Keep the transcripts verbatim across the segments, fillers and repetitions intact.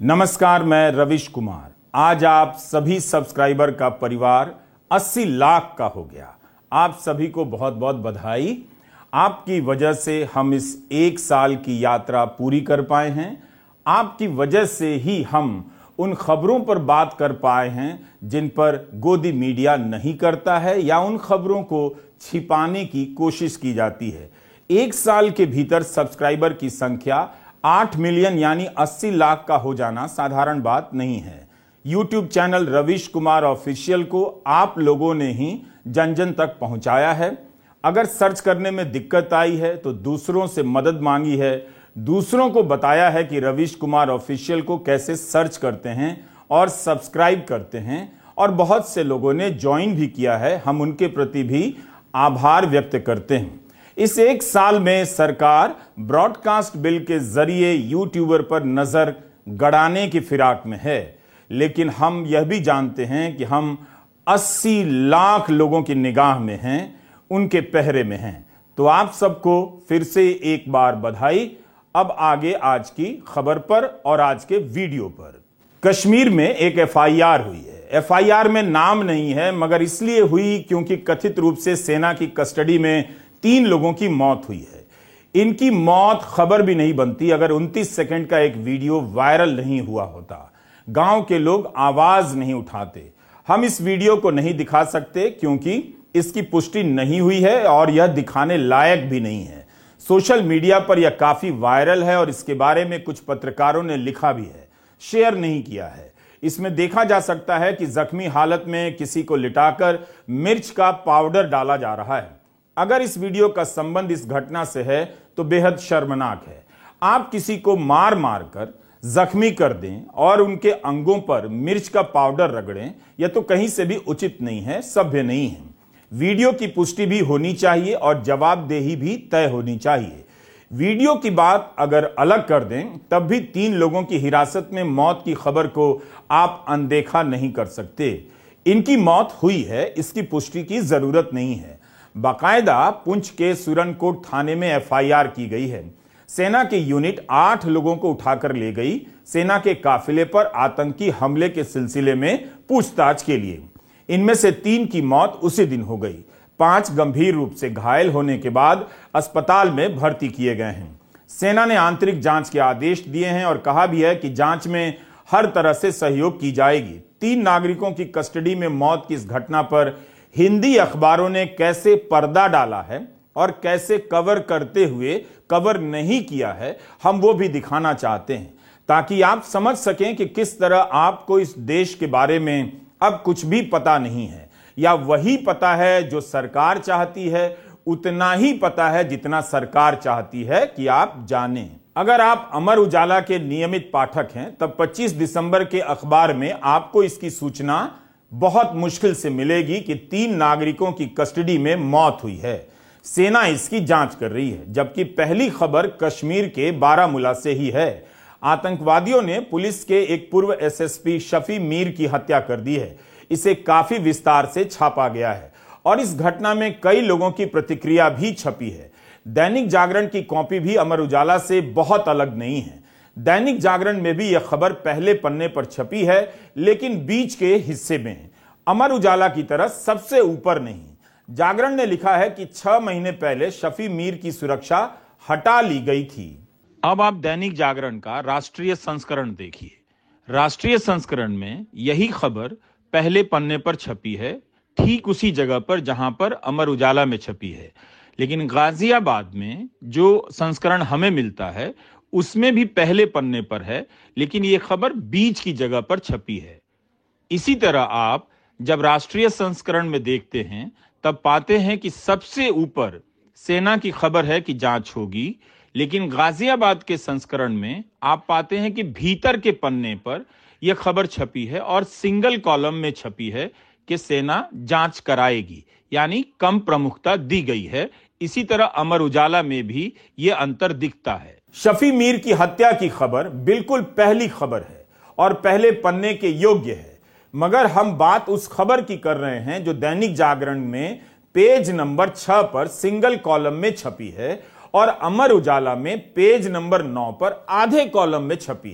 नमस्कार, मैं रविश कुमार। आज आप सभी सब्सक्राइबर का परिवार अस्सी लाख का हो गया। आप सभी को बहुत बहुत बधाई। आपकी वजह से हम इस एक साल की यात्रा पूरी कर पाए हैं। आपकी वजह से ही हम उन खबरों पर बात कर पाए हैं जिन पर गोदी मीडिया नहीं करता है या उन खबरों को छिपाने की कोशिश की जाती है। एक साल के भीतर सब्सक्राइबर की संख्या आठ मिलियन यानी अस्सी लाख का हो जाना साधारण बात नहीं है। YouTube channel Ravish Kumar official को आप लोगों ने ही जन जन तक पहुंचाया है। अगर सर्च करने में दिक्कत आई है तो दूसरों से मदद मांगी है, दूसरों को बताया है कि रविश कुमार ऑफिशियल को कैसे सर्च करते हैं और सब्सक्राइब करते हैं, और बहुत से लोगों ने ज्वाइन भी किया है। हम उनके प्रति भी आभार व्यक्त करते हैं। इस एक साल में सरकार ब्रॉडकास्ट बिल के जरिए यूट्यूबर पर नजर गड़ाने की फिराक में है, लेकिन हम यह भी जानते हैं कि हम अस्सी लाख लोगों की निगाह में हैं, उनके पहरे में हैं। तो आप सबको फिर से एक बार बधाई। अब आगे आज की खबर पर और आज के वीडियो पर। कश्मीर में एक एफ आई आर हुई है। एफ आई आर में नाम नहीं है, मगर इसलिए हुई क्योंकि कथित रूप से सेना की कस्टडी में तीन लोगों की मौत हुई है। इनकी मौत खबर भी नहीं बनती अगर उनतीस सेकंड का एक वीडियो वायरल नहीं हुआ होता। गांव के लोग आवाज नहीं उठाते। हम इस वीडियो को नहीं दिखा सकते क्योंकि इसकी पुष्टि नहीं हुई है और यह दिखाने लायक भी नहीं है। सोशल मीडिया पर यह काफी वायरल है और इसके बारे में कुछ पत्रकारों ने लिखा भी है, शेयर नहीं किया है। इसमें देखा जा सकता है कि जख्मी हालत में किसी को लिटाकर मिर्च का पाउडर डाला जा रहा है। अगर इस वीडियो का संबंध इस घटना से है तो बेहद शर्मनाक है। आप किसी को मार मार कर जख्मी कर दें और उनके अंगों पर मिर्च का पाउडर रगड़ें, यह तो कहीं से भी उचित नहीं है, सभ्य नहीं है। वीडियो की पुष्टि भी होनी चाहिए और जवाबदेही भी तय होनी चाहिए। वीडियो की बात अगर अलग कर दें तब भी तीन लोगों की हिरासत में मौत की खबर को आप अनदेखा नहीं कर सकते। इनकी मौत हुई है, इसकी पुष्टि की जरूरत नहीं है। बाकायदा पुंछ के सुरनकोट थाने में एफ आई आर की गई है। सेना की यूनिट आठ लोगों को उठाकर ले गई सेना के काफिले पर आतंकी हमले के सिलसिले में पूछताछ के लिए। इनमें से तीन की मौत उसी दिन हो गई। पांच गंभीर रूप से घायल होने के बाद अस्पताल में भर्ती किए गए हैं। सेना ने आंतरिक जांच के आदेश दिए हैं और कहा भी है कि जांच में हर तरह से सहयोग की जाएगी। तीन नागरिकों की कस्टडी में मौत की इस घटना पर हिंदी अखबारों ने कैसे पर्दा डाला है और कैसे कवर करते हुए कवर नहीं किया है, हम वो भी दिखाना चाहते हैं ताकि आप समझ सकें कि किस तरह आपको इस देश के बारे में अब कुछ भी पता नहीं है, या वही पता है जो सरकार चाहती है, उतना ही पता है जितना सरकार चाहती है कि आप जानें। अगर आप अमर उजाला के नियमित पाठक हैं तब पच्चीस दिसंबर के अखबार में आपको इसकी सूचना बहुत मुश्किल से मिलेगी कि तीन नागरिकों की कस्टडी में मौत हुई है। सेना इसकी जांच कर रही है, जबकि पहली खबर कश्मीर के बारामूला से ही है। आतंकवादियों ने पुलिस के एक पूर्व S S P Shafi Mir की हत्या कर दी है। इसे काफी विस्तार से छापा गया है और इस घटना में कई लोगों की प्रतिक्रिया भी छपी है। दैनिक जागरण की कॉपी भी अमर उजाला से बहुत अलग नहीं है। दैनिक जागरण में भी यह खबर पहले पन्ने पर छपी है, लेकिन बीच के हिस्से में है। अमर उजाला की तरह सबसे ऊपर नहीं। जागरण ने लिखा है कि छह महीने पहले शफी मीर की सुरक्षा हटा ली गई थी। अब आप दैनिक जागरण का राष्ट्रीय संस्करण देखिए। राष्ट्रीय संस्करण में यही खबर पहले पन्ने पर छपी है, ठीक उसी जगह पर जहां पर अमर उजाला में छपी है। लेकिन गाजियाबाद में जो संस्करण हमें मिलता है उसमें भी पहले पन्ने पर है, लेकिन यह खबर बीच की जगह पर छपी है। इसी तरह आप जब राष्ट्रीय संस्करण में देखते हैं तब पाते हैं कि सबसे ऊपर सेना की खबर है कि जांच होगी, लेकिन गाजियाबाद के संस्करण में आप पाते हैं कि भीतर के पन्ने पर यह खबर छपी है और सिंगल कॉलम में छपी है कि सेना जांच कराएगी, यानी कम प्रमुखता दी गई है। इसी तरह अमर उजाला में भी यह अंतर दिखता है। शफी मीर की हत्या की खबर बिल्कुल पहली खबर है और पहले पन्ने के योग्य है, मगर हम बात उस खबर की कर रहे हैं जो दैनिक जागरण में पेज नंबर छह पर सिंगल कॉलम में छपी है और अमर उजाला में पेज नंबर नौ पर आधे कॉलम में छपी है।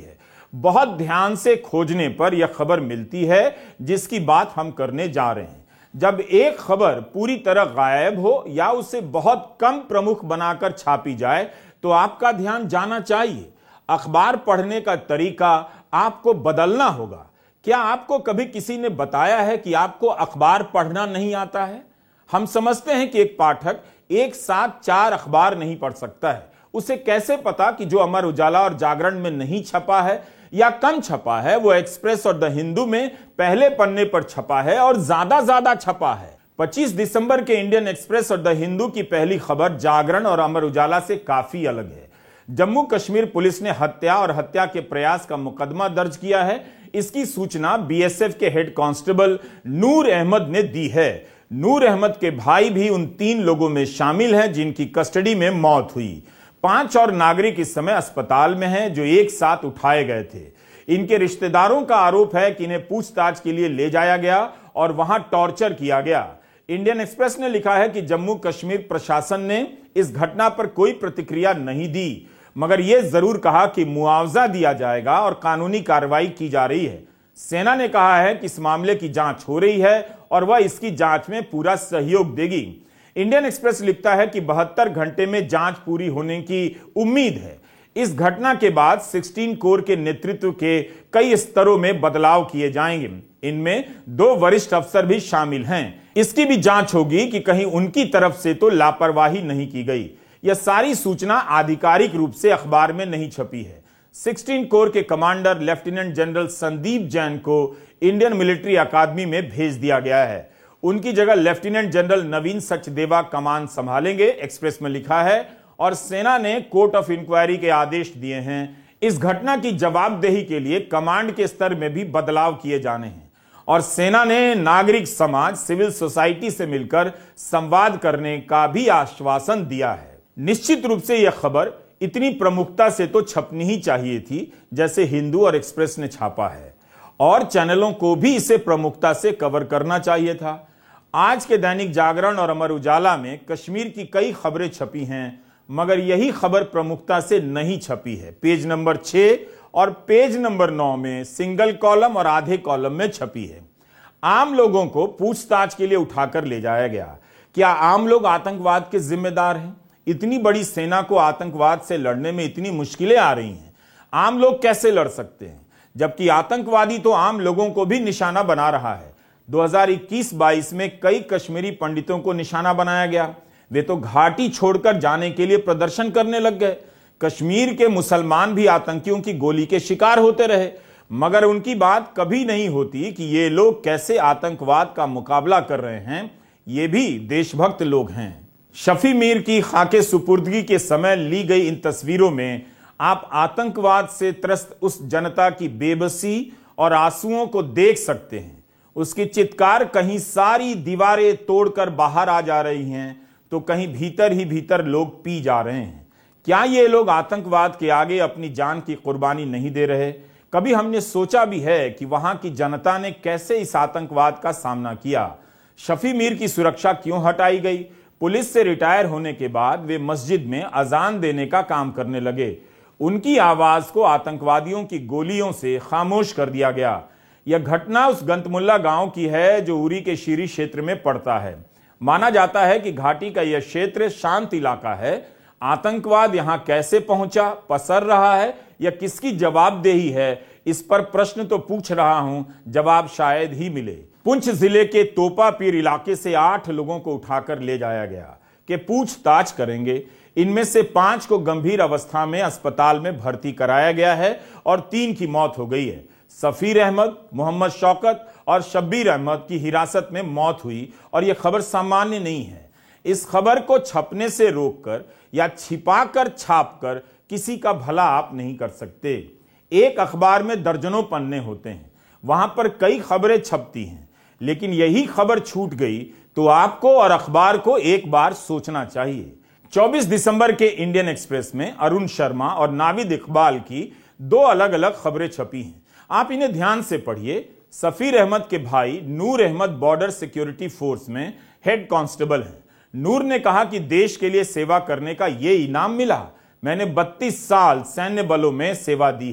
बहुत ध्यान से खोजने पर यह खबर मिलती है जिसकी बात हम करने जा रहे हैं। जब एक खबर पूरी तरह गायब हो या उसे बहुत कम प्रमुख बनाकर छापी जाए तो आपका ध्यान जाना चाहिए। अखबार पढ़ने का तरीका आपको बदलना होगा। क्या आपको कभी किसी ने बताया है कि आपको अखबार पढ़ना नहीं आता है? हम समझते हैं कि एक पाठक एक साथ चार अखबार नहीं पढ़ सकता है। उसे कैसे पता कि जो अमर उजाला और जागरण में नहीं छपा है या कम छपा है वो एक्सप्रेस और द हिंदू में पहले पन्ने पर छपा है और ज्यादा ज्यादा छपा है। पच्चीस दिसंबर के इंडियन एक्सप्रेस और द हिंदू की पहली खबर जागरण और अमर उजाला से काफी अलग है। जम्मू कश्मीर पुलिस ने हत्या और हत्या के प्रयास का मुकदमा दर्ज किया है। इसकी सूचना बीएसएफ के हेड कांस्टेबल नूर अहमद ने दी है। नूर अहमद के भाई भी उन तीन लोगों में शामिल हैं जिनकी कस्टडी में मौत हुई। पांच और नागरिक इस समय अस्पताल में हैं जो एक साथ उठाए गए थे। इनके रिश्तेदारों का आरोप है कि इन्हें पूछताछ के लिए ले जाया गया और वहां टॉर्चर किया गया। इंडियन एक्सप्रेस ने लिखा है कि जम्मू कश्मीर प्रशासन ने इस घटना पर कोई प्रतिक्रिया नहीं दी, मगर यह जरूर कहा कि मुआवजा दिया जाएगा और कानूनी कार्रवाई की जा रही है। सेना ने कहा है कि इस मामले की जांच हो रही है और वह इसकी जांच में पूरा सहयोग देगी। इंडियन एक्सप्रेस लिखता है कि बहत्तर घंटे में जांच पूरी होने की उम्मीद है। इस घटना के बाद सोलह कोर के नेतृत्व के कई स्तरों में बदलाव किए जाएंगे। इनमें दो वरिष्ठ अफसर भी शामिल हैं। इसकी भी जांच होगी कि कहीं उनकी तरफ से तो लापरवाही नहीं की गई। यह सारी सूचना आधिकारिक रूप से अखबार में नहीं छपी है। सोलह कोर के commander lieutenant general Sandeep Jain को इंडियन मिलिट्री अकादमी में भेज दिया गया है। उनकी जगह लेफ्टिनेंट जनरल नवीन सचदेवा कमान संभालेंगे, एक्सप्रेस में लिखा है। और सेना ने कोर्ट ऑफ इंक्वायरी के आदेश दिए हैं। इस घटना की जवाबदेही के लिए कमांड के स्तर में भी बदलाव किए जाने हैं और सेना ने नागरिक समाज, सिविल सोसाइटी से मिलकर संवाद करने का भी आश्वासन दिया है। निश्चित रूप से यह खबर इतनी प्रमुखता से तो छपनी ही चाहिए थी जैसे हिंदू और एक्सप्रेस ने छापा है, और चैनलों को भी इसे प्रमुखता से कवर करना चाहिए था। आज के दैनिक जागरण और अमर उजाला में कश्मीर की कई खबरें छपी हैं, मगर यही खबर प्रमुखता से नहीं छपी है। पेज नंबर छह और पेज नंबर नौ में सिंगल कॉलम और आधे कॉलम में छपी है। आम लोगों को पूछताछ के लिए उठाकर ले जाया गया। क्या आम लोग आतंकवाद के जिम्मेदार हैं? इतनी बड़ी सेना को आतंकवाद से लड़ने में इतनी मुश्किलें आ रही हैं, आम लोग कैसे लड़ सकते हैं? जबकि आतंकवादी तो आम लोगों को भी निशाना बना रहा है। दो हज़ार इक्कीस बाईस में कई कश्मीरी पंडितों को निशाना बनाया गया। वे तो घाटी छोड़कर जाने के लिए प्रदर्शन करने लग गए। कश्मीर के मुसलमान भी आतंकियों की गोली के शिकार होते रहे, मगर उनकी बात कभी नहीं होती कि ये लोग कैसे आतंकवाद का मुकाबला कर रहे हैं। ये भी देशभक्त लोग हैं। शफी मीर की खाके सुपुर्दगी के समय ली गई इन तस्वीरों में आप आतंकवाद से त्रस्त उस जनता की बेबसी और आंसुओं को देख सकते हैं। उसकी चित्कार कहीं सारी दीवारें तोड़कर बाहर आ जा रही हैं तो कहीं भीतर ही भीतर लोग पी जा रहे हैं। क्या ये लोग आतंकवाद के आगे अपनी जान की कुर्बानी नहीं दे रहे? कभी हमने सोचा भी है कि वहां की जनता ने कैसे इस आतंकवाद का सामना किया? शफी मीर की सुरक्षा क्यों हटाई गई? पुलिस से रिटायर होने के बाद वे मस्जिद में अजान देने का काम करने लगे। उनकी आवाज को आतंकवादियों की गोलियों से खामोश कर दिया गया। यह घटना उस गंतमुल्ला गांव की है जो उरी के शीरी क्षेत्र में पड़ता है। माना जाता है कि घाटी का यह क्षेत्र शांत इलाका है। आतंकवाद यहां कैसे पहुंचा, पसर रहा है या किसकी जवाबदेही है, इस पर प्रश्न तो पूछ रहा हूं, जवाब शायद ही मिले। पुंछ जिले के तोपा पीर इलाके से आठ लोगों को उठाकर ले जाया गया कि पूछताछ करेंगे। इनमें से पांच को गंभीर अवस्था में अस्पताल में भर्ती कराया गया है और तीन की मौत हो गई है। सफीर अहमद, मोहम्मद शौकत और शब्बीर अहमद की हिरासत में मौत हुई और यह खबर सामान्य नहीं है। इस खबर को छपने से रोककर या छिपाकर छापकर किसी का भला आप नहीं कर सकते। एक अखबार में दर्जनों पन्ने होते हैं, वहां पर कई खबरें छपती हैं, लेकिन यही खबर छूट गई तो आपको और अखबार को एक बार सोचना चाहिए। चौबीस दिसंबर के इंडियन एक्सप्रेस में अरुण शर्मा और नाविद इकबाल की दो अलग अलग खबरें छपी हैं। आप इन्हें ध्यान से पढ़िए। सफीर अहमद के भाई Noor Ahmed border security force में हेड कांस्टेबल हैं। नूर ने कहा कि देश के लिए सेवा करने का यह इनाम मिला। मैंने बत्तीस साल सैन्य बलों में सेवा दी है।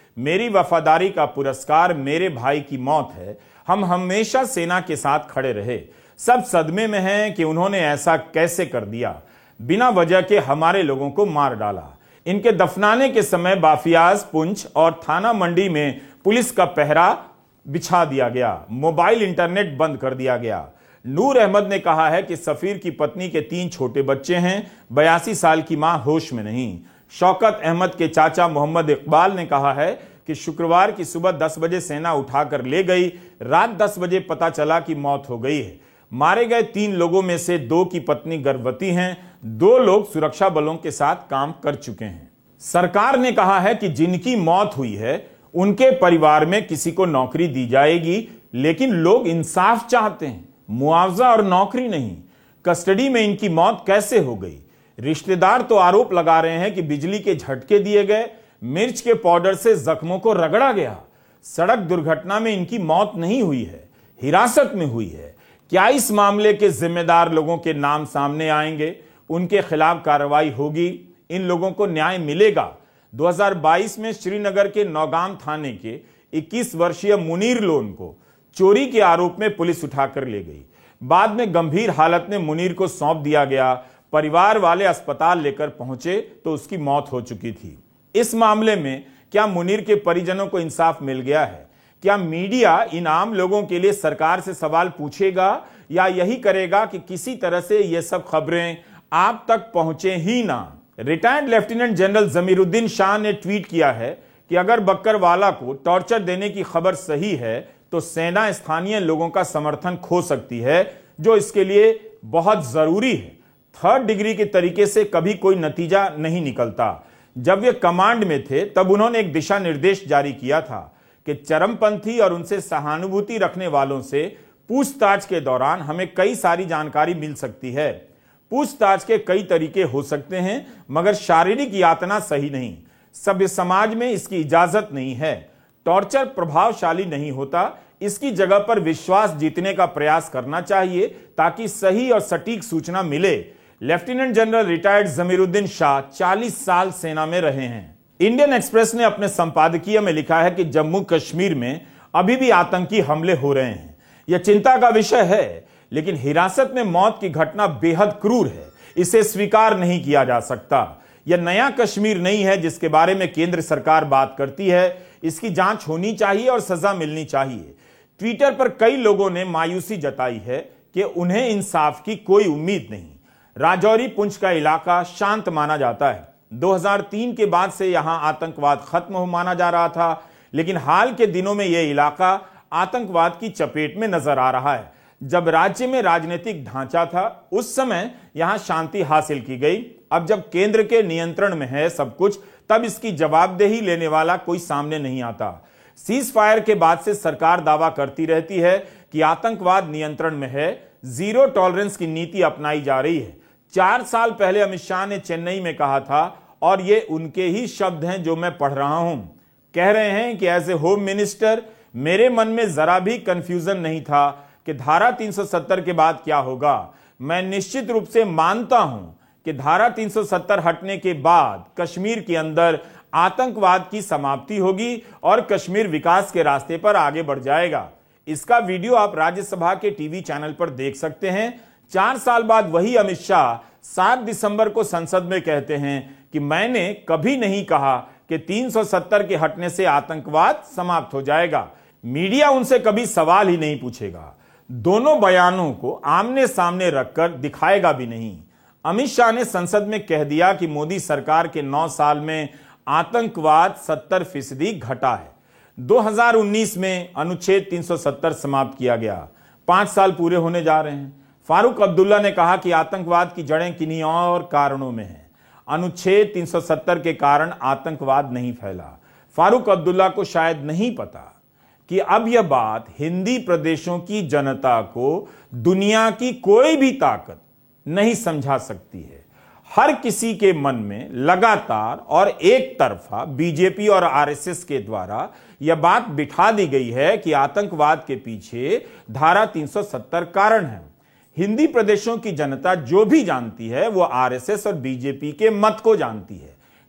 मेरी वफादारी का पुरस्कार मेरे भाई की मौत है। हम हमेशा सेना के साथ खड़े रहे। सब सदमे में हैं कि उन्होंने ऐसा कैसे कर दिया, बिना वजह के हमारे लोगों को मार डाला। इनके दफनाने के समय बाफियाज, पुंछ और थाना मंडी में पुलिस का पहरा बिछा दिया गया। मोबाइल इंटरनेट बंद कर दिया गया। नूर अहमद ने कहा है कि सफीर की पत्नी के तीन छोटे बच्चे हैं। बयासी साल की मां होश में नहीं। शौकत अहमद के चाचा मोहम्मद इकबाल ने कहा है कि शुक्रवार की सुबह दस बजे सेना उठाकर ले गई। रात दस बजे पता चला कि मौत हो गई है। मारे गए तीन लोगों में से दो की पत्नी गर्भवती हैं। दो लोग सुरक्षा बलों के साथ काम कर चुके हैं। सरकार ने कहा है कि जिनकी मौत हुई है उनके परिवार में किसी को नौकरी दी जाएगी, लेकिन लोग इंसाफ चाहते हैं, मुआवजा और नौकरी नहीं। कस्टडी में इनकी मौत कैसे हो गई? रिश्तेदार तो आरोप लगा रहे हैं कि बिजली के झटके दिए गए, मिर्च के पाउडर से जख्मों को रगड़ा गया। सड़क दुर्घटना में इनकी मौत नहीं हुई है, हिरासत में हुई है। क्या इस मामले के जिम्मेदार लोगों के नाम सामने आएंगे? उनके खिलाफ कार्रवाई होगी? इन लोगों को न्याय मिलेगा? दो हज़ार बाईस में श्रीनगर के नौगाम थाने के इक्कीस वर्षीय मुनीर लोन को चोरी के आरोप में पुलिस उठाकर ले गई। बाद में गंभीर हालत में मुनीर को सौंप दिया गया। परिवार वाले अस्पताल लेकर पहुंचे तो उसकी मौत हो चुकी थी। इस मामले में क्या मुनीर के परिजनों को इंसाफ मिल गया है? क्या मीडिया इन आम लोगों के लिए सरकार से सवाल पूछेगा या यही करेगा कि किसी तरह से ये सब खबरें आप तक पहुंचे ही ना? Retired lieutenant general Zameeruddin Shah ने ट्वीट किया है कि अगर बक्करवाला को टॉर्चर देने की खबर सही है तो सेना स्थानीय लोगों का समर्थन खो सकती है, जो इसके लिए बहुत जरूरी है। थर्ड डिग्री के तरीके से कभी कोई नतीजा नहीं निकलता। जब वे कमांड में थे तब उन्होंने एक दिशा निर्देश जारी किया था कि चरमपंथी और उनसे सहानुभूति रखने वालों से पूछताछ के दौरान हमें कई सारी जानकारी मिल सकती है। पूछताछ के कई तरीके हो सकते हैं, मगर शारीरिक यातना सही नहीं। सभ्य समाज में इसकी इजाजत नहीं है। टॉर्चर प्रभावशाली नहीं होता। इसकी जगह पर विश्वास जीतने का प्रयास करना चाहिए ताकि सही और सटीक सूचना मिले। Lieutenant general retired Zameeruddin Shah चालीस साल सेना में रहे हैं। इंडियन एक्सप्रेस ने अपने संपादकीय में लिखा है कि जम्मू कश्मीर में अभी भी आतंकी हमले हो रहे हैं। यह चिंता का विषय है, लेकिन हिरासत में मौत की घटना बेहद क्रूर है। इसे स्वीकार नहीं किया जा सकता। यह नया कश्मीर नहीं है जिसके बारे में केंद्र सरकार बात करती है। इसकी जांच होनी चाहिए और सजा मिलनी चाहिए। ट्विटर पर कई लोगों ने मायूसी जताई है कि उन्हें इंसाफ की कोई उम्मीद नहीं। राजौरी पुंछ का इलाका शांत माना जाता है। दो हज़ार तीन के बाद से यहां आतंकवाद खत्म हो माना जा रहा था, लेकिन हाल के दिनों में यह इलाका आतंकवाद की चपेट में नजर आ रहा है। जब राज्य में राजनीतिक ढांचा था उस समय यहां शांति हासिल की गई। अब जब केंद्र के नियंत्रण में है सब कुछ, तब इसकी जवाबदेही लेने वाला कोई सामने नहीं आता। सीज फायर के बाद से सरकार दावा करती रहती है कि आतंकवाद नियंत्रण में है, जीरो टॉलरेंस की नीति अपनाई जा रही है। चार साल पहले अमित शाह ने चेन्नई में कहा था, और ये उनके ही शब्द हैं जो मैं पढ़ रहा हूं। कह रहे हैं कि एज ए होम मिनिस्टर मेरे मन में जरा भी कंफ्यूजन नहीं था कि धारा तीन सौ सत्तर के बाद क्या होगा। मैं निश्चित रूप से मानता हूं कि धारा तीन सौ सत्तर हटने के बाद कश्मीर के अंदर आतंकवाद की समाप्ति होगी और कश्मीर विकास के रास्ते पर आगे बढ़ जाएगा। इसका वीडियो आप राज्यसभा के टीवी चैनल पर देख सकते हैं। चार साल बाद वही अमित शाह सात दिसंबर को संसद में कहते हैं कि मैंने कभी नहीं कहा कि तीन सौ सत्तर के हटने से आतंकवाद समाप्त हो जाएगा। मीडिया उनसे कभी सवाल ही नहीं पूछेगा। दोनों बयानों को आमने सामने रखकर दिखाएगा भी नहीं। अमित शाह ने संसद में कह दिया कि मोदी सरकार के नौ साल में आतंकवाद सत्तर फीसदी घटा है। दो हज़ार उन्नीस में अनुच्छेद तीन सौ सत्तर समाप्त किया गया। पांच साल पूरे होने जा रहे हैं। फारूक अब्दुल्ला ने कहा कि आतंकवाद की जड़ें किन्हीं और कारणों में हैं। अनुच्छेद तीन सौ सत्तर के कारण आतंकवाद नहीं फैला। फारूक अब्दुल्ला को शायद नहीं पता कि अब यह बात हिंदी प्रदेशों की जनता को दुनिया की कोई भी ताकत नहीं समझा सकती है। हर किसी के मन में लगातार और एक तरफा बीजेपी और आरएसएस के द्वारा यह बात बिठा दी गई है कि आतंकवाद के पीछे धारा तीन सौ सत्तर कारण है। हिंदी प्रदेशों की जनता जो भी जानती है वो आरएसएस और बीजेपी के मत को जानती है।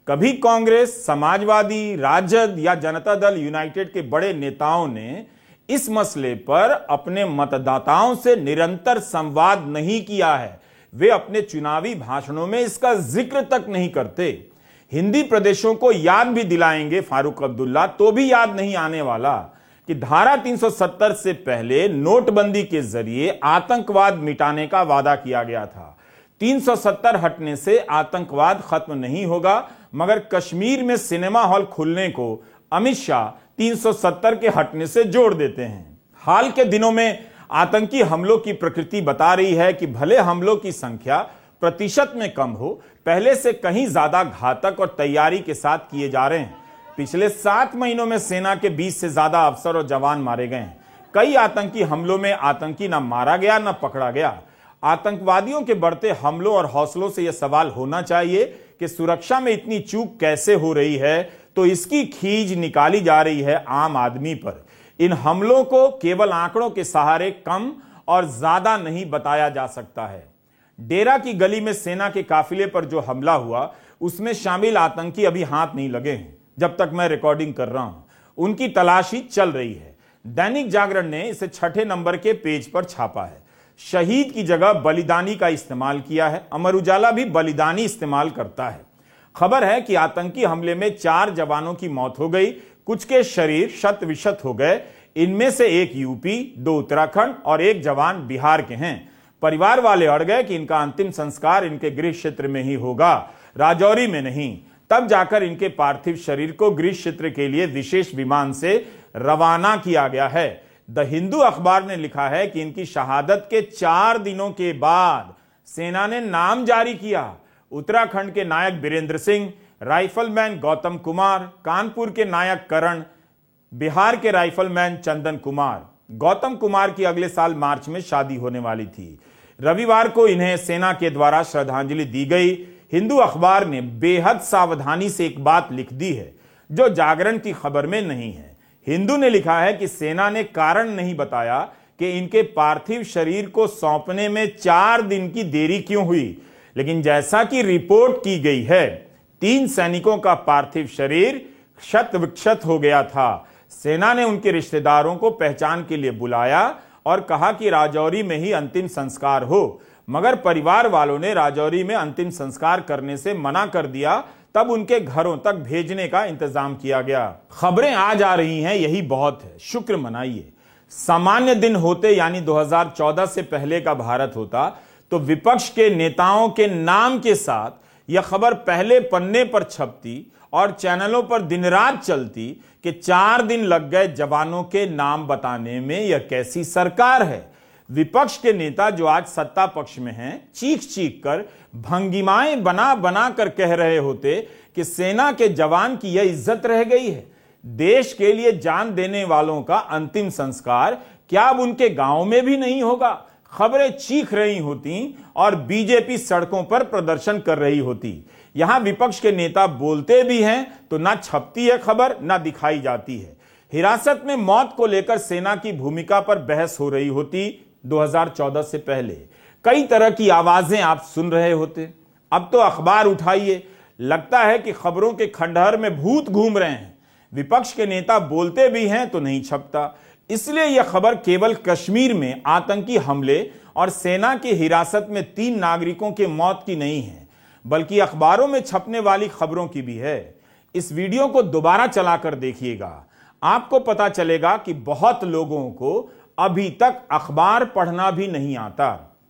कभी कांग्रेस, समाजवादी, राजद या जनता दल यूनाइटेड के बड़े नेताओं ने इस मसले पर अपने मतदाताओं से निरंतर संवाद नहीं किया है। वे अपने चुनावी भाषणों में इसका जिक्र तक नहीं करते। हिंदी प्रदेशों को याद भी दिलाएंगे फारूक अब्दुल्ला तो भी याद नहीं आने वाला कि धारा तीन सौ सत्तर से पहले नोटबंदी के जरिए आतंकवाद मिटाने का वादा किया गया था। तीन सौ सत्तर हटने से आतंकवाद खत्म नहीं होगा, मगर कश्मीर में सिनेमा हॉल खुलने को अमित शाह तीन सौ सत्तर के हटने से जोड़ देते हैं। हाल के दिनों में आतंकी हमलों की प्रकृति बता रही है कि भले हमलों की संख्या प्रतिशत में कम हो, पहले से कहीं ज्यादा घातक और तैयारी के साथ किए जा रहे हैं। पिछले सात महीनों में सेना के बीस से ज्यादा अफसर और जवान मारे गए हैं। कई आतंकी हमलों में आतंकी न मारा गया न पकड़ा गया। आतंकवादियों के बढ़ते हमलों और हौसलों से यह सवाल होना चाहिए कि सुरक्षा में इतनी चूक कैसे हो रही है, तो इसकी खींच निकाली जा रही है आम आदमी पर। इन हमलों को केवल आंकड़ों के सहारे कम और ज्यादा नहीं बताया जा सकता है। डेरा की गली में सेना के काफिले पर जो हमला हुआ, उसमें शामिल आतंकी अभी हाथ नहीं लगे हैं। जब तक मैं रिकॉर्डिंग कर रहा हूं उनकी तलाशी चल रही है। दैनिक जागरण ने इसे छठे नंबर के पेज पर छापा है। शहीद की जगह बलिदानी का इस्तेमाल किया है। अमर उजाला भी बलिदानी इस्तेमाल करता है। खबर है कि आतंकी हमले में चार जवानों की मौत हो गई, कुछ के शरीर शत विशत हो गए। इनमें से एक यूपी, दो उत्तराखंड और एक जवान बिहार के हैं। परिवार वाले अड़ गए कि इनका अंतिम संस्कार इनके गृह क्षेत्र में ही होगा, राजौरी में नहीं। तब जाकर इनके पार्थिव शरीर को गृह क्षेत्र के लिए विशेष विमान से रवाना किया गया है। द हिंदू अखबार ने लिखा है कि इनकी शहादत के चार दिनों के बाद सेना ने नाम जारी किया। उत्तराखंड के नायक बीरेंद्र सिंह, राइफलमैन गौतम कुमार, कानपुर के नायक करण, बिहार के राइफलमैन चंदन कुमार। गौतम कुमार की अगले साल मार्च में शादी होने वाली थी। रविवार को इन्हें सेना के द्वारा श्रद्धांजलि दी गई। हिंदू अखबार ने बेहद सावधानी से एक बात लिख दी है जो जागरण की खबर में नहीं है। हिंदू ने लिखा है कि सेना ने कारण नहीं बताया कि इनके पार्थिव शरीर को सौंपने में चार दिन की देरी क्यों हुई, लेकिन जैसा कि रिपोर्ट की गई है, तीन सैनिकों का पार्थिव शरीर क्षत विक्षत हो गया था। सेना ने उनके रिश्तेदारों को पहचान के लिए बुलाया और कहा कि राजौरी में ही अंतिम संस्कार हो, मगर परिवार वालों ने राजौरी में अंतिम संस्कार करने से मना कर दिया। तब उनके घरों तक भेजने का इंतजाम किया गया। खबरें आ जा रही हैं, यही बहुत है, शुक्र मनाइए। सामान्य दिन होते यानी दो हज़ार चौदह से पहले का भारत होता तो विपक्ष के नेताओं के नाम के साथ यह खबर पहले पन्ने पर छपती और चैनलों पर दिन रात चलती कि चार दिन लग गए जवानों के नाम बताने में, यह कैसी सरकार है। विपक्ष के नेता जो आज सत्ता पक्ष में हैं, चीख चीख कर भंगिमाएं बना बना कर कह रहे होते कि सेना के जवान की यह इज्जत रह गई है। देश के लिए जान देने वालों का अंतिम संस्कार क्या अब उनके गांव में भी नहीं होगा? खबरें चीख रही होती और बीजेपी सड़कों पर प्रदर्शन कर रही होती। यहां विपक्ष के नेता बोलते भी हैं तो ना छपती है खबर, ना दिखाई जाती है। हिरासत में मौत को लेकर सेना की भूमिका पर बहस हो रही होती। दो हज़ार चौदह से पहले कई तरह की आवाजें आप सुन रहे होते। अब तो अखबार उठाइए, लगता है कि खबरों के खंडहर में भूत घूम रहे हैं। विपक्ष के नेता बोलते भी हैं तो नहीं छपता। इसलिए यह खबर केवल कश्मीर में आतंकी हमले और सेना की हिरासत में तीन नागरिकों के मौत की नहीं है, बल्कि अखबारों में छपने वाली खबरों की भी है। इस वीडियो को दोबारा चलाकर देखिएगा, आपको पता चलेगा कि बहुत लोगों को अभी तक अखबार पढ़ना भी नहीं आता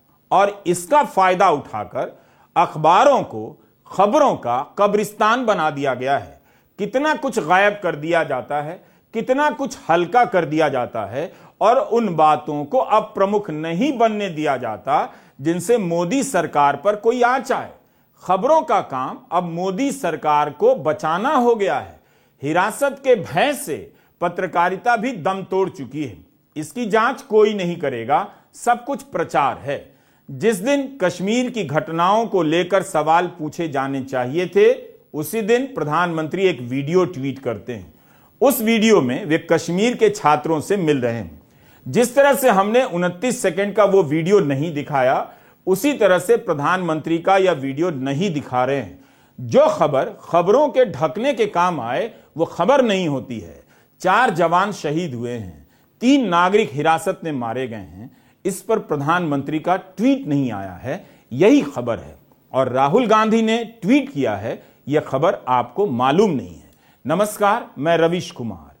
और इसका फायदा उठाकर अखबारों को खबरों का कब्रिस्तान बना दिया गया है। कितना कुछ गायब कर दिया जाता है, कितना कुछ हल्का कर दिया जाता है और उन बातों को अब प्रमुख नहीं बनने दिया जाता जिनसे मोदी सरकार पर कोई आंच आए। खबरों का काम अब मोदी सरकार को बचाना हो गया है। हिरासत के भय से पत्रकारिता भी दम तोड़ चुकी है। इसकी जांच कोई नहीं करेगा, सब कुछ प्रचार है। जिस दिन कश्मीर की घटनाओं को लेकर सवाल पूछे जाने चाहिए थे, उसी दिन प्रधानमंत्री एक वीडियो ट्वीट करते हैं। उस वीडियो में वे कश्मीर के छात्रों से मिल रहे हैं। जिस तरह से हमने उनतीस सेकंड का वो वीडियो नहीं दिखाया, उसी तरह से प्रधानमंत्री का यह वीडियो नहीं दिखा रहे हैं। जो खबर खबरों के ढकने के काम आए वो खबर नहीं होती है। चार जवान शहीद हुए हैं, तीन नागरिक हिरासत में मारे गए हैं, इस पर प्रधानमंत्री का ट्वीट नहीं आया है, यही खबर है। और राहुल गांधी ने ट्वीट किया है, यह खबर आपको मालूम नहीं है। नमस्कार, मैं रवीश कुमार।